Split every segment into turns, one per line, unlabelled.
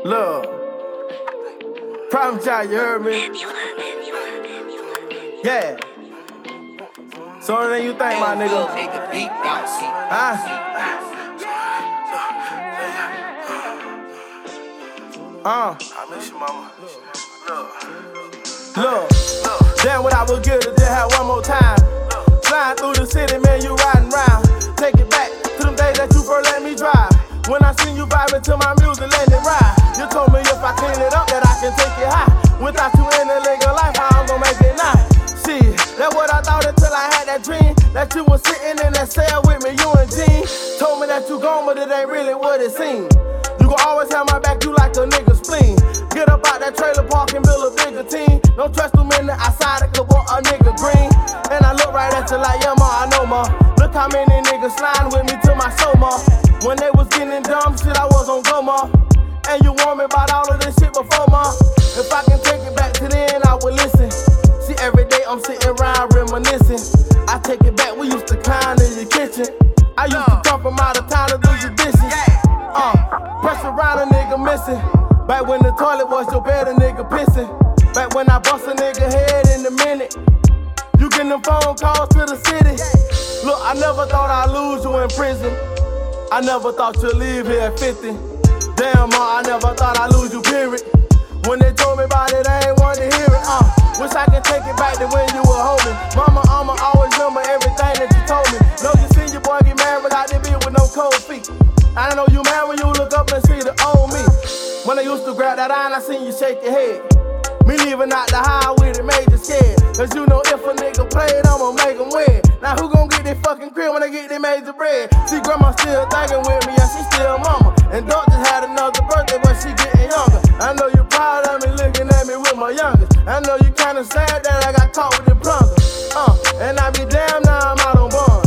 Look, Problem Child, you heard me? Yeah. Sooner than you think, my nigga. Huh? I miss you, mama. Look. Damn what I would give to just have one more time. Flying through the city, man, you riding round. Take it back to them days that you first let me drive. When I seen you vibing to my music, let it ride. You told me if I clean it up that I can take it high. Without you in the legal life, how I'm gonna make it now? Shit, that's what I thought until I had that dream. That you was sitting in that cell with me, you and Gene. Told me that you gone, but it ain't really what it seemed. You gon' always have my back, you like a nigga spleen. Get up out that trailer park and build a bigger team. Don't trust them in the outside, cause want a nigga green. And I look right at you like, yeah, ma, I know, ma. Look how many niggas sliding with me to my soul, ma. When they was getting dumb shit, I was on go, ma. And you warned me about all of this shit before, ma. If I can take it back to then, I would listen. See, every day I'm sitting around reminiscing. I take it back, we used to climb in your kitchen. I used to come from out of town to do your dishes. Pressure around a nigga missing. Back when the toilet was your bed, a nigga pissing. Back when I bust a nigga head in a minute. You getting them phone calls to the city. Look, I never thought I'd lose you in prison. I never thought you'd leave here at 50. Damn, ma, I never thought I'd lose you, period. When they told me about it, I ain't wanted to hear it. Wish I could take it back to when you were holding. Mama, I'ma always remember everything that you told me. Know you seen your boy get mad without the beat with no cold feet. I know you mad when you look up and see the old me. When I used to grab that iron, I seen you shake your head. Me leaving out the highway that made you scared. Cause you know if a nigga played, I'ma make him win. Now who gon' get their fucking crib when they get their major bread? See, grandma still thinking with me, yeah, she still mama. And Doc just had another birthday, but she getting younger. I know you proud of me looking at me with my youngest. I know you kinda sad that I got caught with the plunger. And I be damn now I'm out on bond.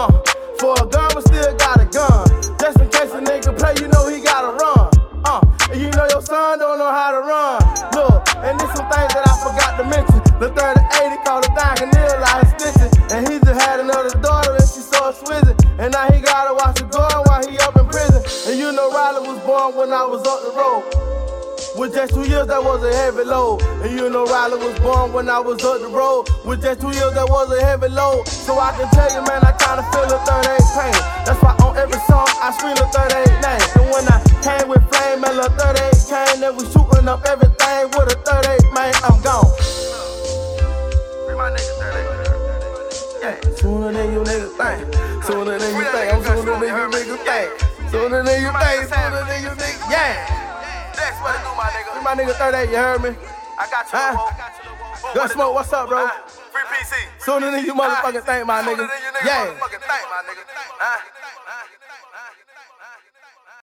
For a gun, but still got a gun. Just in case a nigga play, you know he gotta run. And you know your son don't know how to run. Look, and there's some things that I forgot to mention. The 3080 called a thing and Neil out his stitching. And he just had another daughter and she saw a swizzing. And now he gotta watch her going while he up in prison. And you know Riley was born when I was up the road. With just 2 years, that was a heavy load. And you know Riley was born when I was up the road. With just 2 years, that was a heavy load. So I can tell you, man, I kinda feel a 38 pain. That's why on every song, I scream a 38 name. And when I came with Flame and a 38 came, then we shooting up everything with a 38, man, I'm gone. Free my nigga 38. Yeah, sooner than you niggas think. Sooner than you think. I'm sooner than you niggas think. Sooner than you think. Sooner than you think. Yeah. That's what it do, my nigga. Free my nigga 38, you heard me? I got you, bro. Gun Smoke, what's up, bro? Free PC. Sooner than you motherfucking think, my nigga. Yeah. Motherfucking think, my nigga.